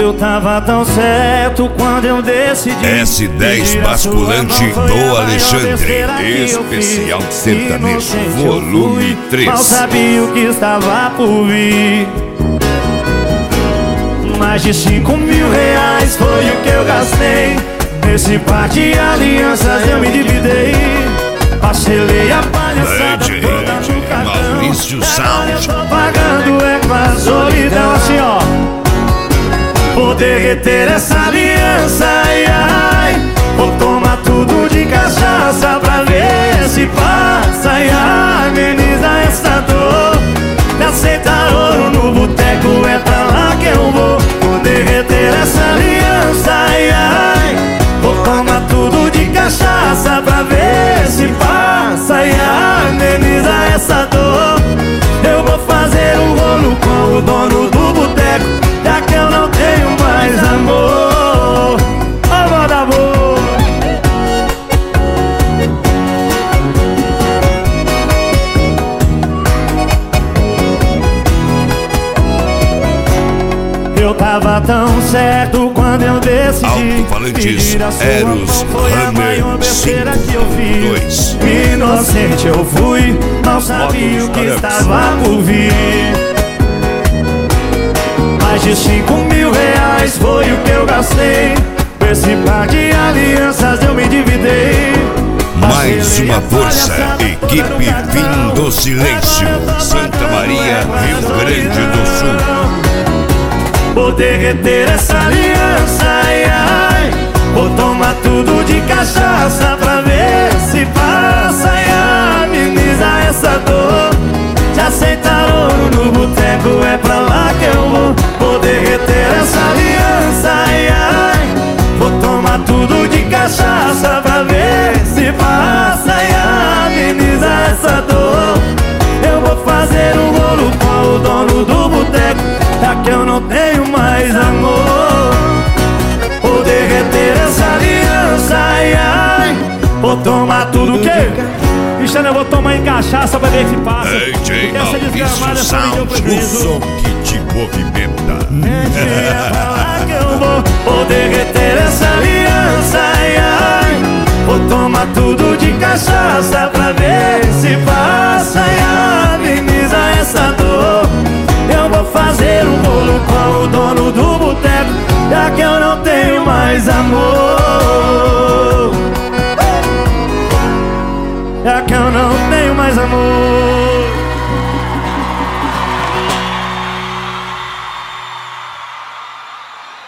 Eu tava tão certo quando eu decidi. S10 basculante do Alexandre, especial sertanejo, volume 3. Mal sabia o que estava por vir. Mais de 5 mil reais foi o que eu gastei. Nesse par de alianças eu me dividei. Parcelei a palhaçada toda no cartão. Maurício Sound. Eu tô pagando é com a solidão. Assim ó, vou derreter essa aliança, ai, ai. Vou tomar tudo de cachaça pra ver se passa e ameniza essa dor. Me aceitar ouro no boteco, é pra lá que eu vou. Vou derreter essa aliança, ai, ai. Vou tomar tudo de cachaça pra ver se passa e ameniza essa dor. Eu vou fazer um rolo com o dono do boteco, já que eu não tenho mais amor. Ó, moda boa. Eu tava tão certo quando eu decidi. Alto-falantes Eros Hammer 5.2. Inocente eu fui, não sabia o que estava por vir. Mais de 5 mil reais foi o que eu gastei. Com esse par de alianças eu me dividei. Mais uma força, equipe Fim do Silêncio, Santa Maria, Rio Grande do Sul. Vou derreter essa aliança, ai, ai. Vou tomar tudo de cachaça pra ver se passa e ameniza essa dor. Se aceitar ouro no boteco, é pra lá que eu vou. Vou derreter essa aliança, ai, ai. Vou tomar tudo de cachaça pra ver se passa e ameniza essa dor. Eu vou fazer um rolo com o dono do boteco, já que eu não tenho mais amor. Vou derreter essa aliança, ai, ai. Vou tomar tudo o quê? Cristiano, eu vou tomar em cachaça pra ver se passa. DJ Maurício Sound, o som que te movimenta. É pra lá que eu vou. Vou derreter essa aliança, ai, ai. Vou tomar tudo de cachaça pra ver se passa e ameniza essa dor. Eu vou fazer um bolo com o dono do boteco, já que eu não tenho mais amor. Já que eu não